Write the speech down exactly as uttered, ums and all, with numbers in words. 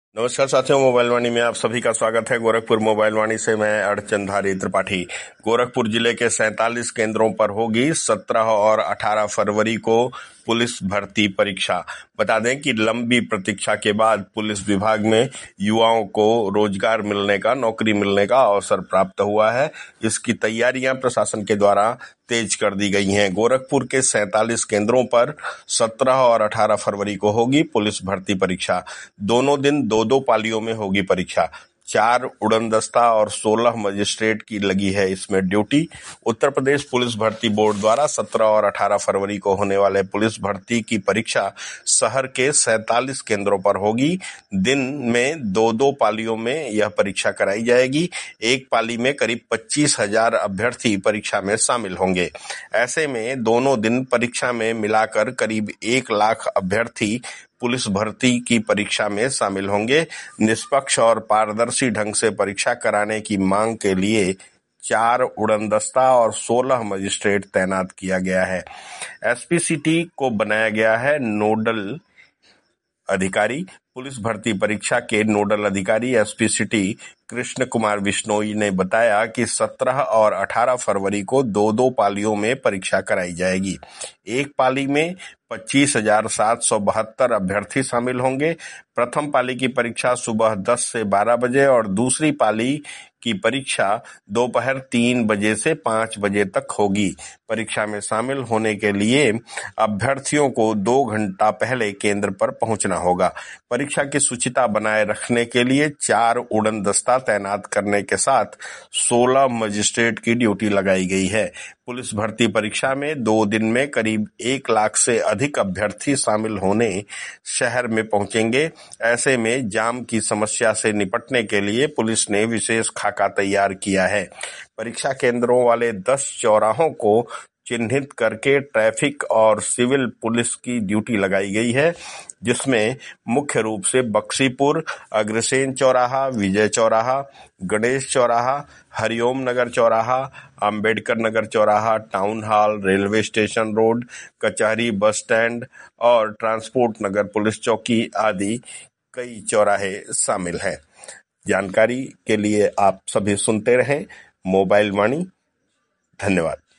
नमस्कार साथियों, मोबाइल वाणी में आप सभी का स्वागत है। गोरखपुर मोबाइल वाणी से मैं अर्चनधारी त्रिपाठी। गोरखपुर जिले के सैंतालीस केंद्रों पर होगी सत्रह और अठारह फरवरी को पुलिस भर्ती परीक्षा। बता दें कि लंबी प्रतीक्षा के बाद पुलिस विभाग में युवाओं को रोजगार मिलने का, नौकरी मिलने का अवसर प्राप्त हुआ है। इसकी तैयारियां प्रशासन के द्वारा तेज कर दी गई हैं। गोरखपुर के सैंतालीस केंद्रों पर सत्रह और अठारह फरवरी को होगी पुलिस भर्ती परीक्षा। दोनों दिन दो दो पालियों में होगी परीक्षा। चार उड़नदस्ता और सोलह मजिस्ट्रेट की लगी है इसमें ड्यूटी। उत्तर प्रदेश पुलिस भर्ती बोर्ड द्वारा सत्रह और अठारह फरवरी को होने वाले पुलिस भर्ती की परीक्षा शहर के सैंतालीस केंद्रों पर होगी। दिन में दो दो पालियों में यह परीक्षा कराई जाएगी। एक पाली में करीब पच्चीस हजार अभ्यर्थी परीक्षा में शामिल होंगे। ऐसे में दोनों दिन परीक्षा में मिलाकर करीब एक लाख अभ्यर्थी पुलिस भर्ती की परीक्षा में शामिल होंगे। निष्पक्ष और पारदर्शी ढंग से परीक्षा कराने की मांग के लिए चार उड़नदस्ता और सोलह मजिस्ट्रेट तैनात किया गया है। एसपी सिटी को बनाया गया है नोडल अधिकारी। पुलिस भर्ती परीक्षा के नोडल अधिकारी एसपी सिटी कृष्ण कुमार बिश्नोई ने बताया कि सत्रह और अठारह फरवरी को दो दो पालियों में परीक्षा कराई जाएगी। एक पाली में पच्चीस हजार सात सौ बहत्तर अभ्यर्थी शामिल होंगे। प्रथम पाली की परीक्षा सुबह दस से बारह बजे और दूसरी पाली की परीक्षा दोपहर तीन बजे से पाँच बजे तक होगी। परीक्षा में शामिल होने के लिए अभ्यर्थियों को दो घंटा पहले केंद्र पर पहुंचना होगा। परीक्षा की शुचिता बनाए रखने के लिए चार उड़नदस्ता तैनात करने के साथ सोलह मजिस्ट्रेट की ड्यूटी लगाई गई है। पुलिस भर्ती परीक्षा में दो दिन में करीब एक लाख से अधिक अभ्यर्थी शामिल होने शहर में पहुंचेंगे। ऐसे में जाम की समस्या से निपटने के लिए पुलिस ने विशेष खाका तैयार किया है। परीक्षा केंद्रों वाले दस चौराहों को चिन्हित करके ट्रैफिक और सिविल पुलिस की ड्यूटी लगाई गई है, जिसमें मुख्य रूप से बक्सीपुर, अग्रसेन चौराहा, विजय चौराहा, गणेश चौराहा, हरिओम नगर चौराहा, अंबेडकर नगर चौराहा, town hall, railway station road, कचहरी बस स्टैंड और ट्रांसपोर्ट नगर पुलिस चौकी आदि कई चौराहे शामिल हैं। जानकारी के लिए आप सभी सुनते रहें मोबाइल वाणी। धन्यवाद।